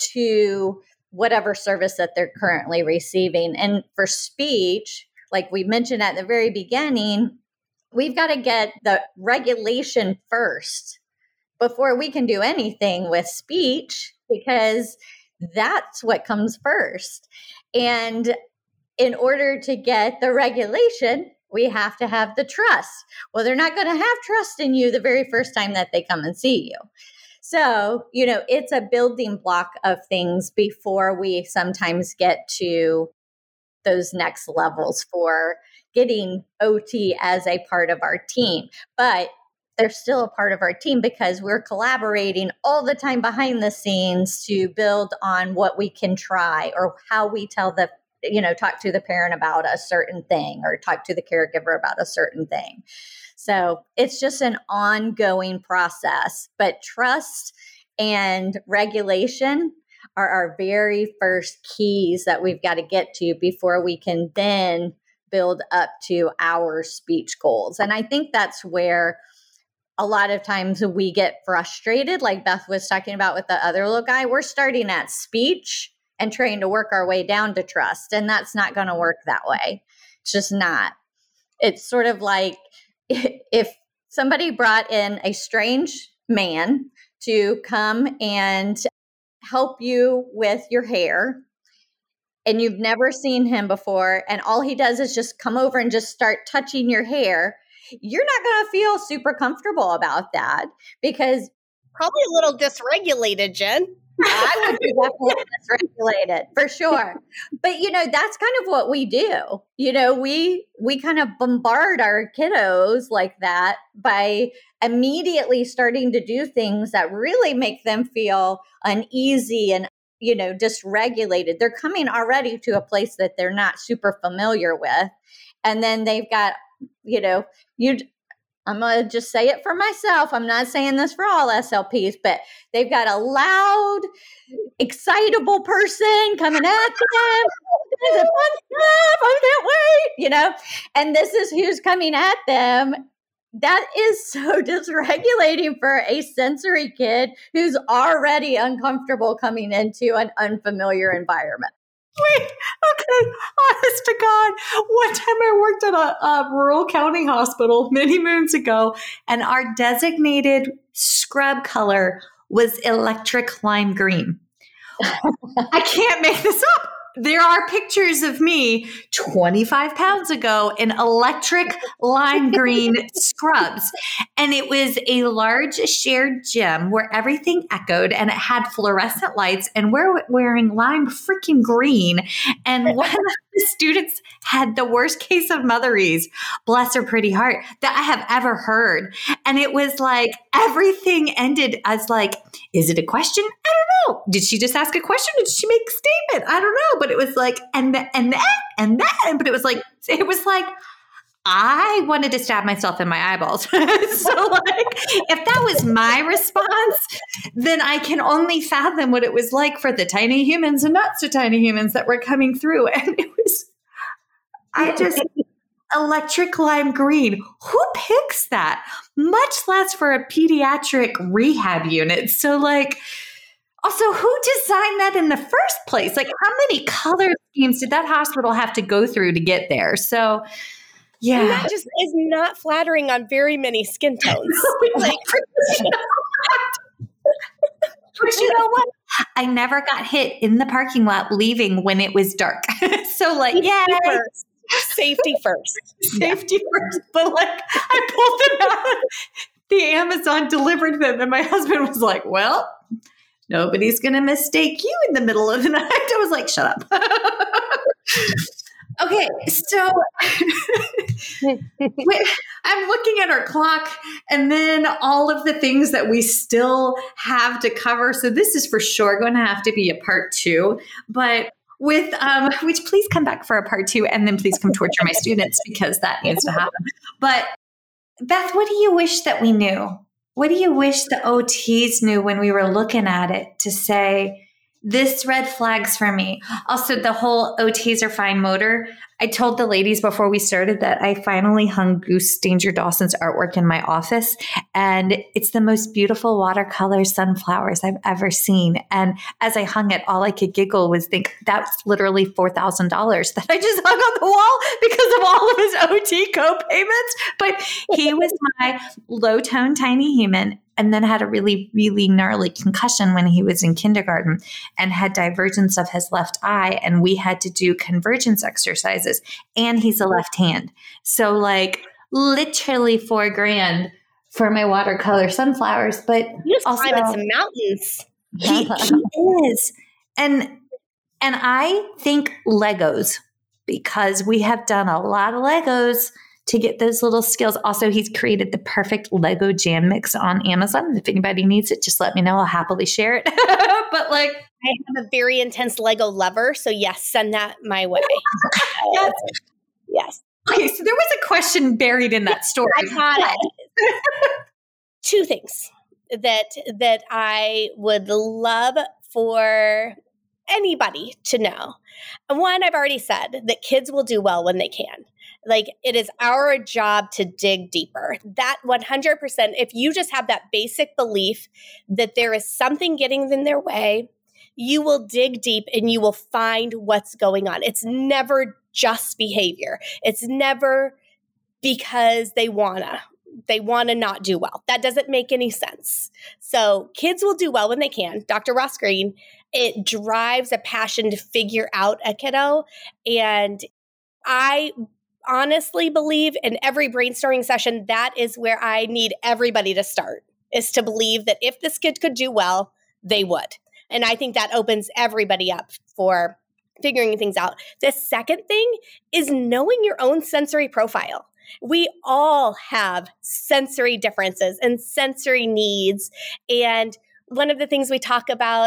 to whatever service that they're currently receiving. And for speech, like we mentioned at the very beginning, we've got to get the regulation first before we can do anything with speech, because that's what comes first. And in order to get the regulation, we have to have the trust. Well, they're not going to have trust in you the very first time that they come and see you. So, it's a building block of things before we sometimes get to those next levels for getting OT as a part of our team. But they're still a part of our team because we're collaborating all the time behind the scenes to build on what we can try or how we tell the, talk to the parent about a certain thing or talk to the caregiver about a certain thing. So it's just an ongoing process, but trust and regulation are our very first keys that we've got to get to before we can then build up to our speech goals. And I think that's where a lot of times we get frustrated, like Beth was talking about with the other little guy. We're starting at speech and trying to work our way down to trust. And that's not going to work that way. It's just not. It's sort of like if somebody brought in a strange man to come and help you with your hair and you've never seen him before, and all he does is just come over and just start touching your hair, you're not going to feel super comfortable about that because probably a little dysregulated, Jen. I would be definitely dysregulated for sure. But, that's kind of what we do. We kind of bombard our kiddos like that by immediately starting to do things that really make them feel uneasy and, dysregulated. They're coming already to a place that they're not super familiar with. And then they've got, I'm going to just say it for myself. I'm not saying this for all SLPs, but they've got a loud, excitable person coming at them. I can't wait, and this is who's coming at them. That is so dysregulating for a sensory kid who's already uncomfortable coming into an unfamiliar environment. Wait, okay, honest to God, one time I worked at a rural county hospital many moons ago, and our designated scrub color was electric lime green. I can't make this up. There are pictures of me 25 pounds ago in electric lime green scrubs. And it was a large shared gym where everything echoed and it had fluorescent lights, and we're wearing lime freaking green. And one of the students had the worst case of motherese, bless her pretty heart, that I have ever heard. And it was like everything ended as like, is it a question? I don't know. Did she just ask a question? Did she make a statement? I don't know. But it was like, and then, but it was like, I wanted to stab myself in my eyeballs. So like, if that was my response, then I can only fathom what it was like for the tiny humans and not so tiny humans that were coming through. And it was, electric lime green. Who picks that? Much less for a pediatric rehab unit. So like, also, who designed that in the first place? Like, how many color schemes did that hospital have to go through to get there? So, yeah. And that just is not flattering on very many skin tones. Like, but you know what? I never got hit in the parking lot leaving when it was dark. So, like, Safety first. Safety first. But like, I pulled them out. The Amazon delivered them, and my husband was like, well, nobody's going to mistake you in the middle of the night. I was like, shut up. Okay, so I'm looking at our clock and then all of the things that we still have to cover. So this is for sure going to have to be a part 2. But with which please come back for a part 2, and then please come torture my students because that needs to happen. But Beth, what do you wish that we knew? What do you wish the OTs knew when we were looking at it to say, this red flags for me? Also, the whole OTs are fine motor. I told the ladies before we started that I finally hung Goose Danger Dawson's artwork in my office, and it's the most beautiful watercolor sunflowers I've ever seen. And as I hung it, all I could giggle was think that's literally $4,000 that I just hung on the wall because of all of his OT co-payments. But he was my low-tone tiny human, and then had a really, really gnarly concussion when he was in kindergarten and had divergence of his left eye. And we had to do convergence exercises, and he's a left hand. So like literally $4,000 for my watercolor sunflowers, but you just climbing some mountains. He is. And I think Legos, because we have done a lot of Legos to get those little skills. Also, he's created the perfect Lego jam mix on Amazon. If anybody needs it, just let me know. I'll happily share it. But like, I have a very intense Lego lover. So yes, send that my way. Yes. Okay. So there was a question buried in that story. I had it. 2 things that I would love for anybody to know. One, I've already said that kids will do well when they can. Like, it is our job to dig deeper. That 100%, if you just have that basic belief that there is something getting in their way, you will dig deep and you will find what's going on. It's never just behavior. It's never because they want to not do well. That doesn't make any sense. So kids will do well when they can. Dr. Ross Green, it drives a passion to figure out a kiddo. And I honestly believe in every brainstorming session, that is where I need everybody to start, is to believe that if this kid could do well, they would. And I think that opens everybody up for figuring things out. The second thing is knowing your own sensory profile. We all have sensory differences and sensory needs. And one of the things we talk about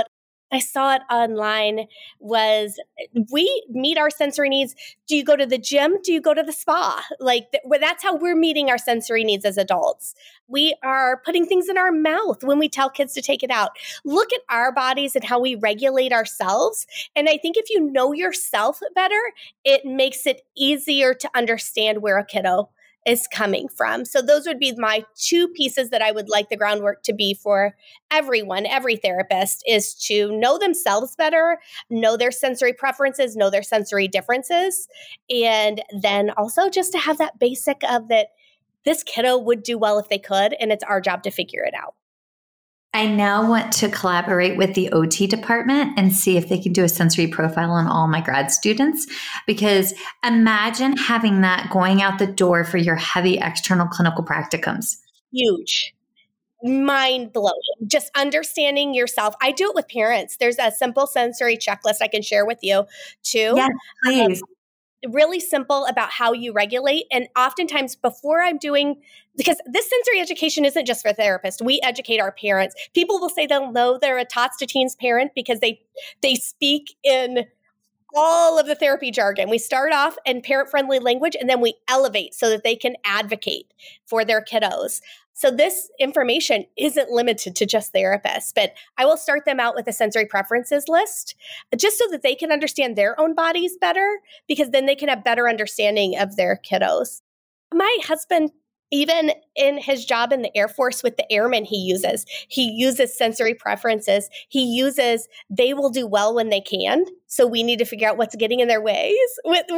I saw it online, was we meet our sensory needs. Do you go to the gym? Do you go to the spa? Like that's how we're meeting our sensory needs as adults. We are putting things in our mouth when we tell kids to take it out. Look at our bodies and how we regulate ourselves. And I think if you know yourself better, it makes it easier to understand where a kiddo is coming from. So those would be my two pieces that I would like the groundwork to be for everyone, every therapist, is to know themselves better, know their sensory preferences, know their sensory differences, and then also just to have that basic of that this kiddo would do well if they could, and it's our job to figure it out. I now want to collaborate with the OT department and see if they can do a sensory profile on all my grad students, because imagine having that going out the door for your heavy external clinical practicums. Huge. Mind blowing. Just understanding yourself. I do it with parents. There's a simple sensory checklist I can share with you too. Yes, please. Really simple about how you regulate. And oftentimes before I'm doing, because this sensory education isn't just for therapists, we educate our parents. People will say they'll know they're a Tots to Teens parent because they speak in all of the therapy jargon. We start off in parent-friendly language and then we elevate so that they can advocate for their kiddos. So this information isn't limited to just therapists, but I will start them out with a sensory preferences list just so that they can understand their own bodies better, because then they can have better understanding of their kiddos. My husband, even in his job in the Air Force with the airmen he uses sensory preferences. He uses, they will do well when they can. So we need to figure out what's getting in their ways with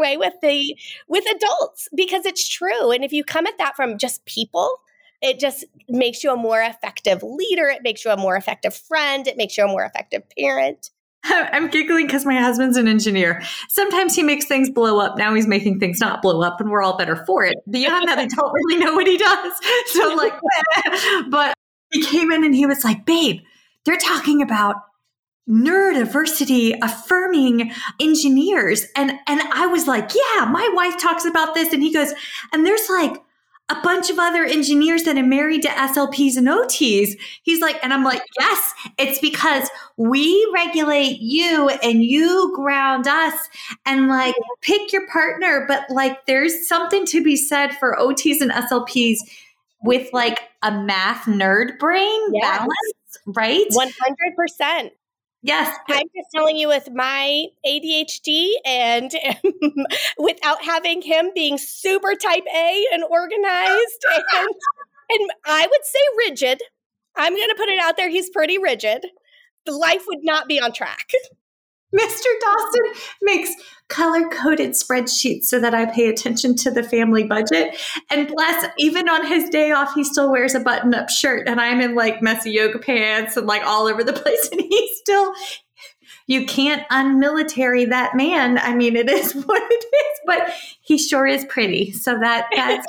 adults, because it's true. And if you come at that from just people, it just makes you a more effective leader. It makes you a more effective friend. It makes you a more effective parent. I'm giggling because my husband's an engineer. Sometimes he makes things blow up. Now he's making things not blow up, and we're all better for it. Beyond that, I don't really know what he does. So like, but he came in and he was like, babe, they're talking about neurodiversity affirming engineers. And I was like, yeah, my wife talks about this. And he goes, and there's like a bunch of other engineers that are married to SLPs and OTs. He's like, and I'm like, yes, it's because we regulate you and you ground us, and like pick your partner. But like, there's something to be said for OTs and SLPs with like a math nerd brain balance, right? 100%. Yes. I'm just telling you, with my ADHD and without having him being super type A and organized and I would say rigid, I'm going to put it out there, he's pretty rigid. The life would not be on track. Mr. Dawson makes color-coded spreadsheets so that I pay attention to the family budget. And bless, even on his day off, he still wears a button-up shirt, and I'm in like messy yoga pants and like all over the place. And he's still, you can't unmilitary that man. I mean, it is what it is, but he sure is pretty. So that's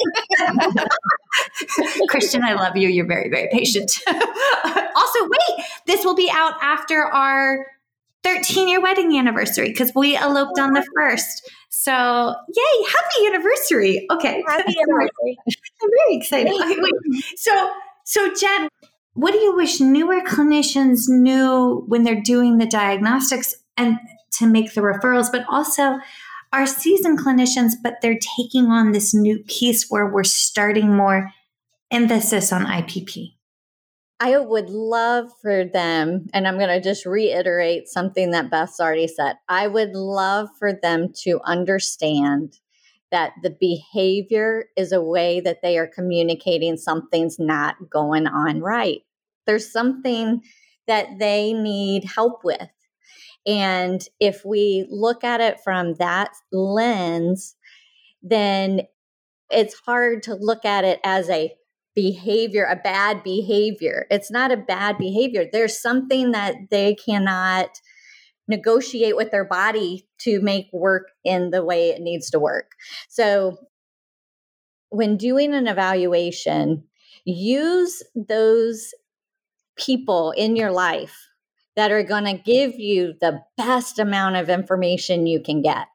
Christian, I love you. You're very, very patient. Also, wait, this will be out after our 13-year wedding anniversary because we eloped on the 1st. So, yay, happy anniversary. Okay. Happy anniversary. I'm very excited. Okay, wait. So Jen, what do you wish newer clinicians knew when they're doing the diagnostics and to make the referrals, but also our seasoned clinicians, but they're taking on this new piece where we're starting more emphasis on IPP? I would love for them, and I'm going to just reiterate something that Beth's already said. I would love for them to understand that the behavior is a way that they are communicating something's not going on right. There's something that they need help with. And if we look at it from that lens, then it's hard to look at it as a behavior, a bad behavior. It's not a bad behavior. There's something that they cannot negotiate with their body to make work in the way it needs to work. So when doing an evaluation, use those people in your life that are going to give you the best amount of information you can get.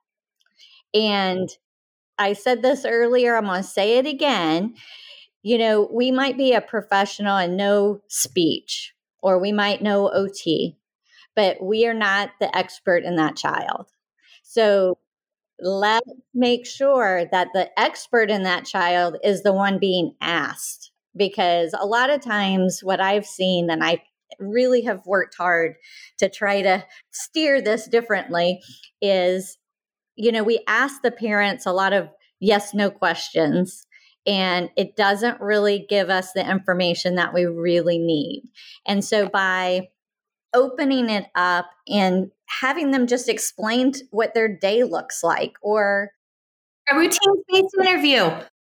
And I said this earlier, I'm going to say it again. You know, we might be a professional and know speech, or we might know OT, but we are not the expert in that child. So let's make sure that the expert in that child is the one being asked, because a lot of times what I've seen, and I really have worked hard to try to steer this differently, is, we ask the parents a lot of yes, no questions, and it doesn't really give us the information that we really need. And so by opening it up and having them just explain what their day looks like, or a routine-based interview.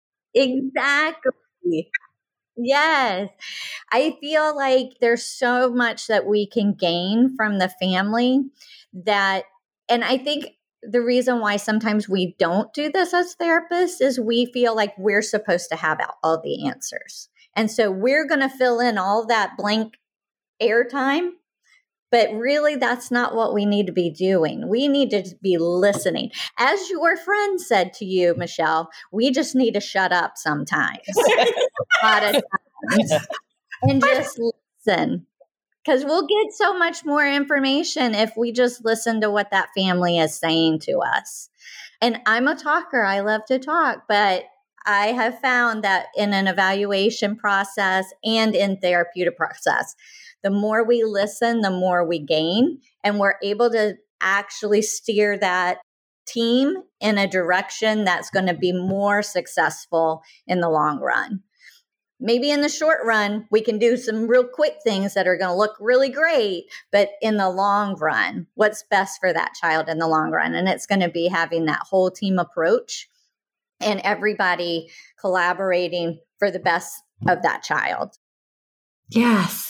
Exactly. Yes. I feel like there's so much that we can gain from the family and I think the reason why sometimes we don't do this as therapists is we feel like we're supposed to have all the answers. And so we're going to fill in all that blank airtime. But really, that's not what we need to be doing. We need to be listening. As your friend said to you, Michelle, we just need to shut up sometimes. A lot of times. And just listen. Because we'll get so much more information if we just listen to what that family is saying to us. And I'm a talker. I love to talk. But I have found that in an evaluation process and in therapeutic process, the more we listen, the more we gain, and we're able to actually steer that team in a direction that's going to be more successful in the long run. Maybe in the short run, we can do some real quick things that are going to look really great, but in the long run, what's best for that child in the long run? And it's going to be having that whole team approach and everybody collaborating for the best of that child. Yes.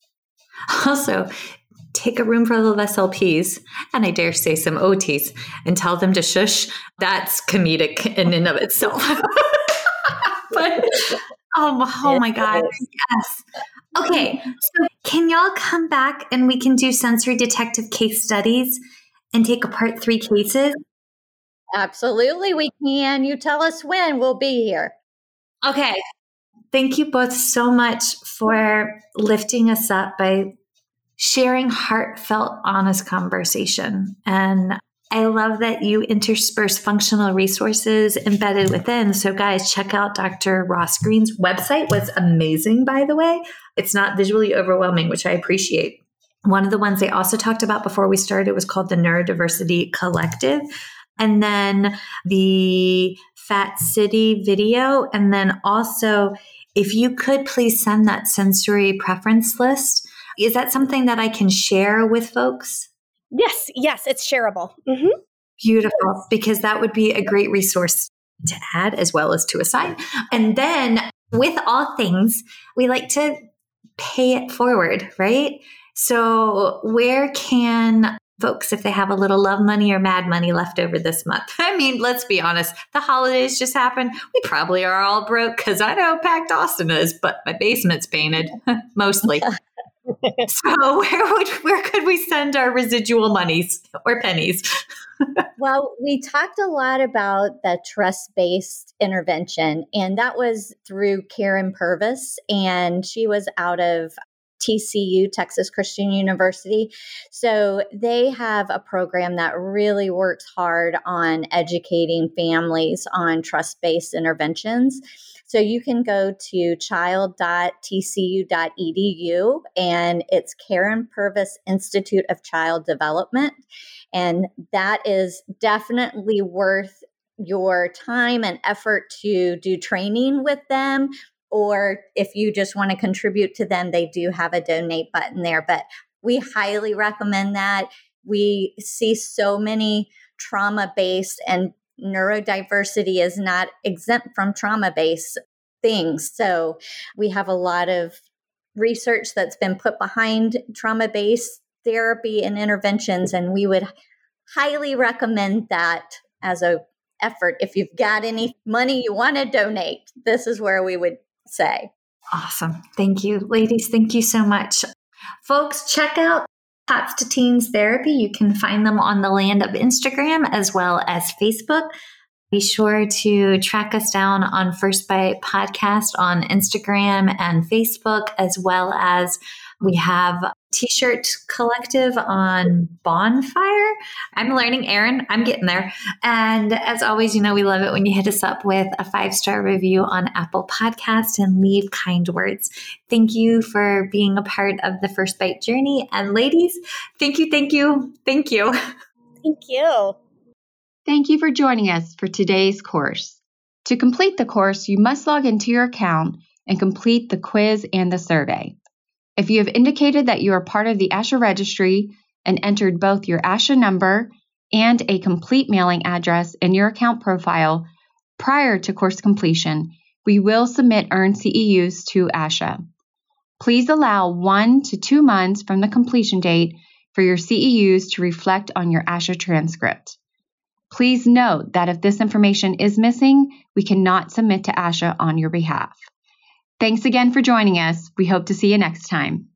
Also, take a room full of SLPs, and I dare say some OTs, and tell them to shush. That's comedic in and of itself. But oh my God. Yes. Okay. So can y'all come back and we can do sensory detective case studies and take apart 3 cases? Absolutely, we can. You tell us when, we'll be here. Okay. Thank you both so much for lifting us up by sharing heartfelt, honest conversation. And I love that you intersperse functional resources embedded within. So guys, check out Dr. Ross Green's website. What's amazing, by the way, it's not visually overwhelming, which I appreciate. One of the ones they also talked about before we started was called the Neurodiversity Collective. And then the Fat City video. And then also, if you could please send that sensory preference list. Is that something that I can share with folks? Yes, it's shareable. Mm-hmm. Beautiful, because that would be a great resource to add as well as to assign. And then with all things, we like to pay it forward, right? So where can folks, if they have a little love money or mad money left over this month? I mean, let's be honest, the holidays just happened. We probably are all broke because I know packed Austin is, but my basement's painted, mostly. So where could we send our residual monies or pennies? Well, we talked a lot about the trust-based intervention, and that was through Karen Purvis, and she was out of TCU, Texas Christian University. So they have a program that really works hard on educating families on trust-based interventions. So you can go to child.tcu.edu, and it's Karen Purvis Institute of Child Development. And that is definitely worth your time and effort to do training with them. Or if you just want to contribute to them, they do have a donate button there. But we highly recommend that. We see so many trauma-based, and neurodiversity is not exempt from trauma-based things. So we have a lot of research that's been put behind trauma-based therapy and interventions, and we would highly recommend that as an effort. If you've got any money you want to donate, this is where we would say. Awesome. Thank you, ladies. Thank you so much. Folks, check out Tots to Teens Therapy. You can find them on the land of Instagram as well as Facebook. Be sure to track us down on First Bite Podcast on Instagram and Facebook, as well as We have T-shirt collective on Bonfire. I'm learning, Erin. I'm getting there. And as always, we love it when you hit us up with a 5-star review on Apple Podcast and leave kind words. Thank you for being a part of the First Bite journey. And ladies, thank you, thank you, thank you. Thank you. Thank you for joining us for today's course. To complete the course, you must log into your account and complete the quiz and the survey. If you have indicated that you are part of the ASHA registry and entered both your ASHA number and a complete mailing address in your account profile prior to course completion, we will submit earned CEUs to ASHA. Please allow 1 to 2 months from the completion date for your CEUs to reflect on your ASHA transcript. Please note that if this information is missing, we cannot submit to ASHA on your behalf. Thanks again for joining us. We hope to see you next time.